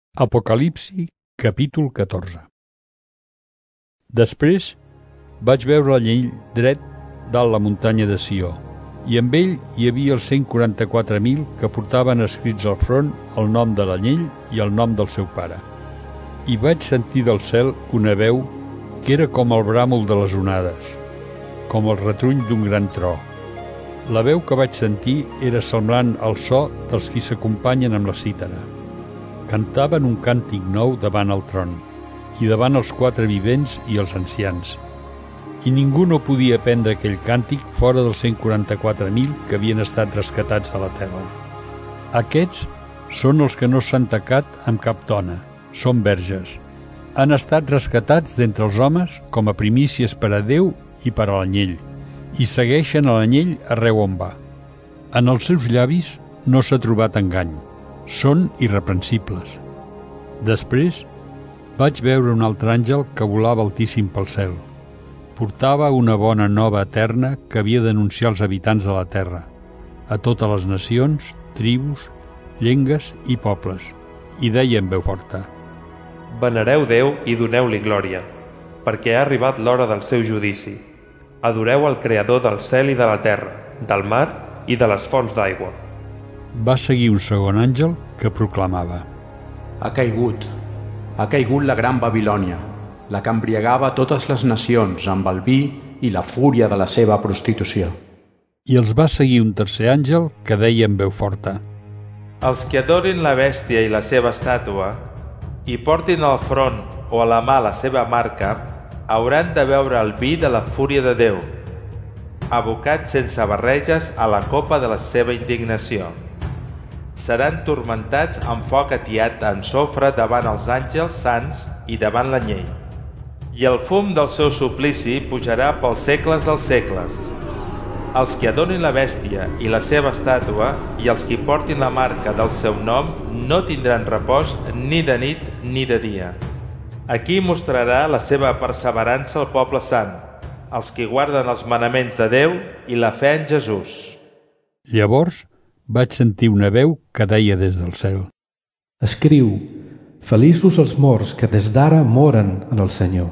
Apocalipsi, capítol 14. Després vaig veure l'anyell dret dalt la muntanya de Sió, i amb ell hi havia els 144.000 que portaven escrits al front el nom de l'anyell i el nom del seu pare. I vaig sentir del cel una veu que era com el bràmol de les onades, com el retruny d'un gran tro. La veu que vaig sentir era semblant al so dels qui s'acompanyen amb la cítara. Cantaven un càntic nou davant el tron, i davant els quatre vivents i els ancians. I ningú no podia aprendre aquell càntic fora dels 144.000 que havien estat rescatats de la terra. Aquests són els que no s'han tacat amb cap dona, són verges. Han estat rescatats d'entre els homes com a primícies per a Déu i per a l'anyell, i segueixen a l'anyell arreu on va. En els seus llavis no s'ha trobat engany. Són irreprensibles. Després vaig veure un altre àngel que volava altíssim pel cel. Portava una bona nova eterna que havia d'anunciar als habitants de la terra, a totes les nacions, tribus, llengues i pobles, i deia en veu forta: Venereu Déu i doneu-li glòria, perquè ha arribat l'hora del seu judici. Adoreu el Creador del cel i de la terra, del mar i de les fonts d'aigua. Va seguir un segon àngel que proclamava: Ha caigut la gran Babilònia, la que embriagava totes les nacions amb el vi i la fúria de la seva prostitució. I els va seguir un tercer àngel que deia en veu forta: Els que adorin la bèstia i la seva estàtua i portin al front o a la mà la seva marca hauran de beure el vi de la fúria de Déu, abocats sense barreges a la copa de la seva indignació. Seran turmentats amb foc atiat en sofre davant els àngels sants i davant l'anyell. I el fum del seu suplici pujarà pels segles dels segles. Els que adorin la bèstia i la seva estàtua i els que portin la marca del seu nom no tindran repòs ni de nit ni de dia. Aquí mostrarà la seva perseverança al poble sant, els que guarden els manaments de Déu i la fe en Jesús. Llavors vaig sentir una veu que deia des del cel: Escriu: Feliços els morts que des d'ara moren en el Senyor.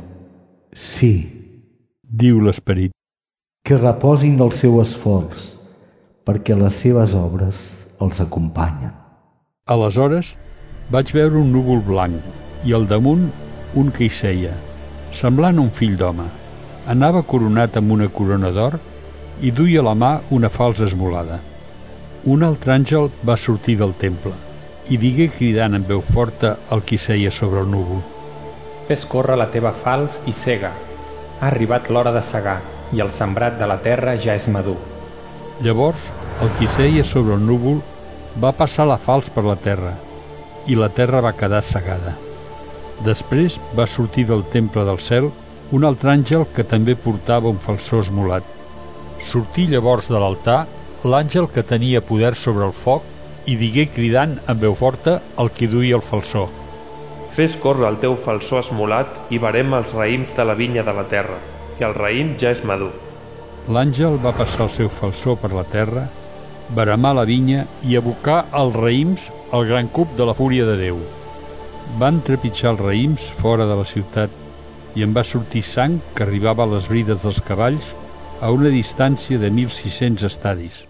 Sí, diu l'Esperit, que reposin del seu esforç, perquè les seves obres els acompanyen. Aleshores vaig veure un núvol blanc i al damunt un que hi seia, semblant a un fill d'home. Anava coronat amb una corona d'or i duia a la mà una falsa esmolada. Un altre àngel va sortir del temple i digué cridant en veu forta al qui seia sobre el núvol: Fes córrer la teva falç i sega. Ha arribat l'hora de segar i el sembrat de la terra ja és madur. Llavors el qui seia sobre el núvol va passar la falç per la terra i la terra va quedar segada. Després va sortir del temple del cel un altre àngel que també portava un falçó esmolat. Sortí llavors de l'altar l'àngel que tenia poder sobre el foc i digué cridant amb veu forta al qui duia el falçó: Fes córrer el teu falçó esmolat i verem els raïms de la vinya de la terra, que el raïm ja és madur. L'àngel va passar el seu falçó per la terra, veremar la vinya i abocar als raïms el gran cup de la fúria de Déu. Van trepitjar els raïms fora de la ciutat i en va sortir sang que arribava a les brides dels cavalls a una distància de 1.600 estadis.